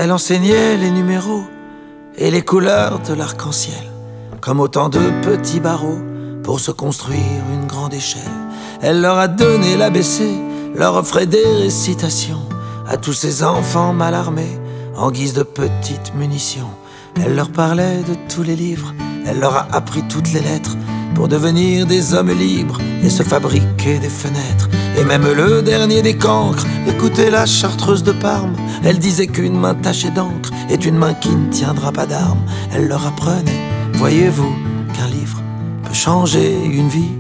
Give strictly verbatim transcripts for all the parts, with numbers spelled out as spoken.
Elle enseignait les numéros et les couleurs de l'arc-en-ciel, comme autant de petits barreaux pour se construire une grande échelle. Elle leur a donné l'A B C, leur offrait des récitations à tous ces enfants mal armés en guise de petites munitions. Elle leur parlait de tous les livres, elle leur a appris toutes les lettres pour devenir des hommes libres et se fabriquer des fenêtres. Et même le dernier des cancres écoutait la chartreuse de Parme. Elle disait qu'une main tachée d'encre est une main qui ne tiendra pas d'armes. Elle leur apprenait, voyez-vous, qu'un livre peut changer une vie.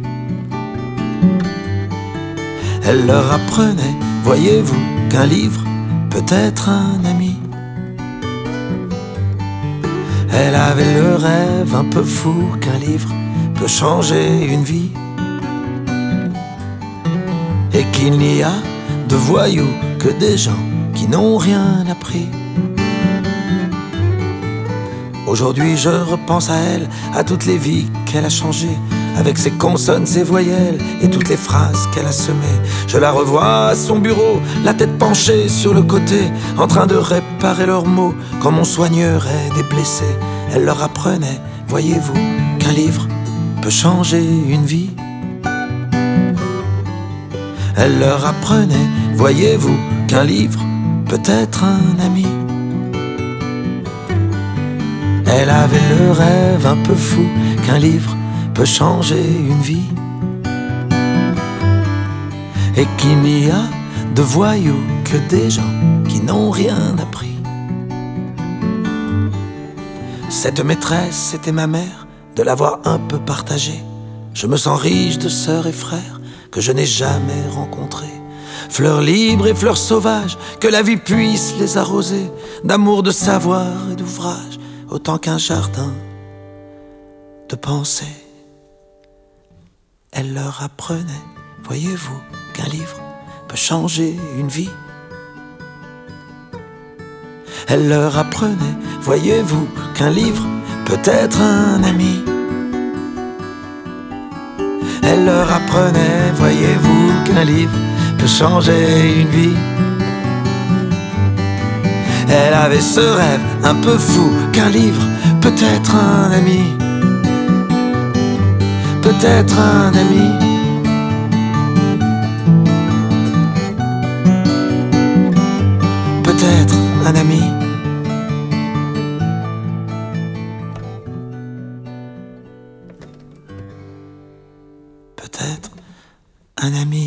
Elle leur apprenait, voyez-vous, qu'un livre peut être un ami. Elle avait le rêve un peu fou qu'un livre peut changer une vie, et qu'il n'y a de voyous que des gens qui n'ont rien appris. Aujourd'hui je repense à elle, à toutes les vies qu'elle a changées, avec ses consonnes, ses voyelles et toutes les phrases qu'elle a semées. Je la revois à son bureau, la tête penchée sur le côté, en train de réparer leurs mots comme on soignerait des blessés. Elle leur apprenait, voyez-vous, qu'un livre peut changer une vie. Elle leur apprenait, voyez-vous, qu'un livre peut être un ami. Elle avait le rêve un peu fou qu'un livre peut changer une vie, et qu'il n'y a de voyous que des gens qui n'ont rien appris. Cette maîtresse, c'était ma mère, de l'avoir un peu partagée. Je me sens riche de sœurs et frères que je n'ai jamais rencontrés. Fleurs libres et fleurs sauvages, que la vie puisse les arroser d'amour, de savoir et d'ouvrage, autant qu'un jardin de pensée. Elle leur apprenait, voyez-vous, qu'un livre peut changer une vie. Elle leur apprenait, voyez-vous, qu'un livre peut être un ami. Elle leur apprenait, voyez-vous, qu'un livre peut changer une vie. Elle avait ce rêve un peu fou qu'un livre peut être un ami. Peut-être un ami. Peut-être un ami. Peut-être un ami.